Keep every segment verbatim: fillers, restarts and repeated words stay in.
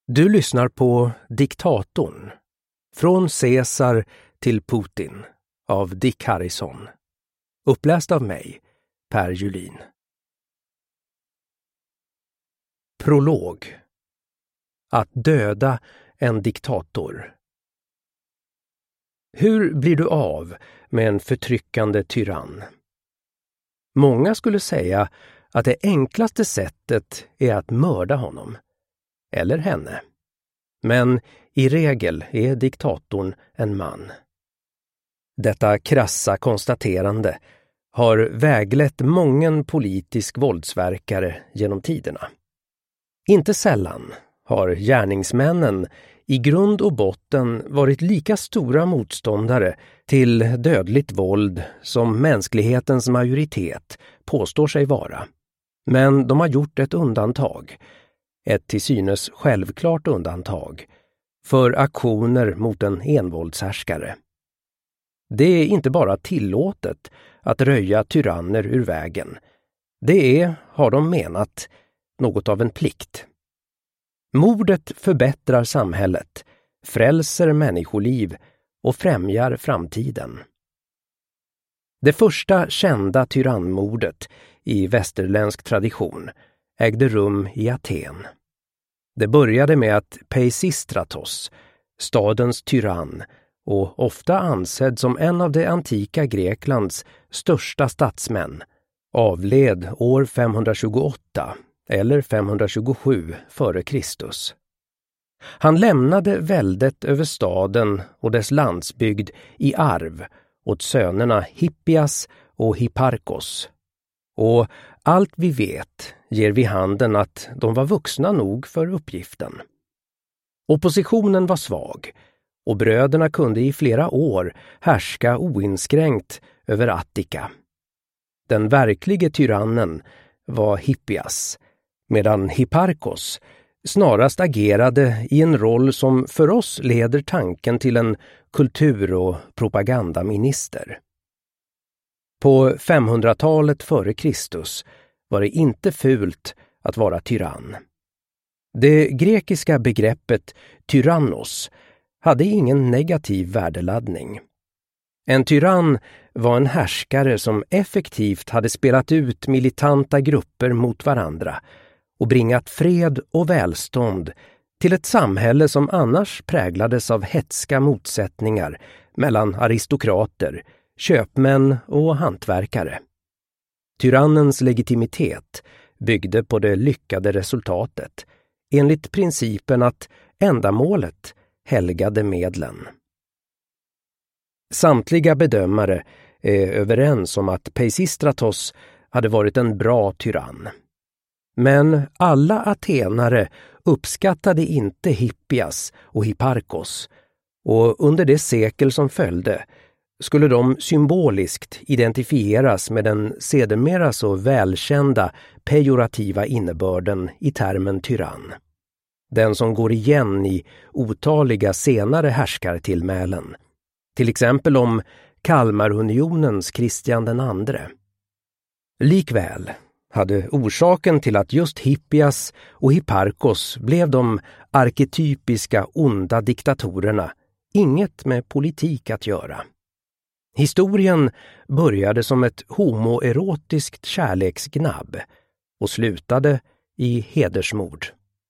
Du lyssnar på Diktatorn, från Caesar till Putin, av Dick Harrison. Uppläst av mig, Per Julin. Prolog. Att döda en diktator. Hur blir du av med en förtryckande tyrann? Många skulle säga att det enklaste sättet är att mörda honom. Eller henne. Men i regel är diktatorn en man. Detta krassa konstaterande har väglett mången politisk våldsverkare genom tiderna. Inte sällan har gärningsmännen i grund och botten varit lika stora motståndare till dödligt våld som mänsklighetens majoritet påstår sig vara. Men de har gjort ett undantag. Ett till synes självklart undantag för aktioner mot en envåldshärskare. Det är inte bara tillåtet att röja tyranner ur vägen. Det är, har de menat, något av en plikt. Mordet förbättrar samhället, frälser människoliv och främjar framtiden. Det första kända tyrannmordet i västerländsk tradition ägde rum i Aten. Det började med att Peisistratos, stadens tyrann och ofta ansedd som en av det antika Greklands största statsmän, avled år femhundratjugoåtta eller femhundratjugosju före Kristus. Han lämnade väldet över staden och dess landsbygd i arv åt sönerna Hippias och Hipparkos. Och allt vi vet ger vid handen att de var vuxna nog för uppgiften. Oppositionen var svag och bröderna kunde i flera år härska oinskränkt över Attika. Den verklige tyrannen var Hippias, medan Hipparkos snarast agerade i en roll som för oss leder tanken till en kultur- och propagandaminister. På femhundratalet före Kristus var det inte fult att vara tyrann. Det grekiska begreppet tyrannos hade ingen negativ värdeladdning. En tyrann var en härskare som effektivt hade spelat ut militanta grupper mot varandra och bringat fred och välstånd till ett samhälle som annars präglades av hetska motsättningar mellan aristokrater, köpmän och hantverkare. Tyrannens legitimitet byggde på det lyckade resultatet, enligt principen att ändamålet helgade medlen. Samtliga bedömare är överens om att Peisistratos hade varit en bra tyrann. Men alla atenare uppskattade inte Hippias och Hipparkos, och under det sekel som följde skulle de symboliskt identifieras med den sedermera så välkända pejorativa innebörden i termen tyrann. Den som går igen i otaliga senare härskartillmälen, till exempel om Kalmarunionens Kristian den andre. Likväl hade orsaken till att just Hippias och Hipparkos blev de arketypiska onda diktatorerna inget med politik att göra. Historien började som ett homoerotiskt kärleksgnabb och slutade i hedersmord.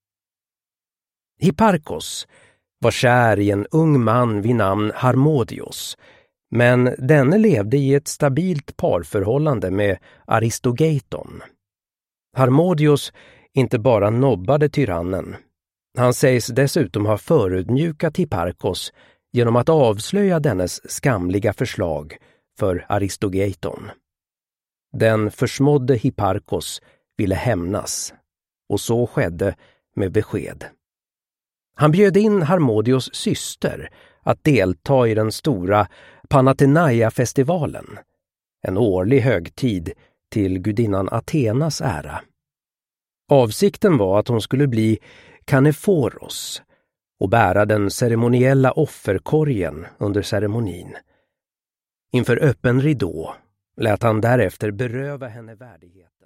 Hipparkos var kär i en ung man vid namn Harmodios, men denne levde i ett stabilt parförhållande med Aristogeiton. Harmodios inte bara nobbade tyrannen. Han sägs dessutom ha förödmjukat Hipparkos genom att avslöja dennes skamliga förslag för Aristogeiton. Den försmådde Hipparkos ville hämnas, och så skedde med besked. Han bjöd in Harmodios syster att delta i den stora Panathenaia-festivalen, en årlig högtid till gudinnan Athenas ära. Avsikten var att hon skulle bli Kaneforos och bära den ceremoniella offerkorgen under ceremonin. Inför öppen ridå lät han därefter beröva henne värdighet.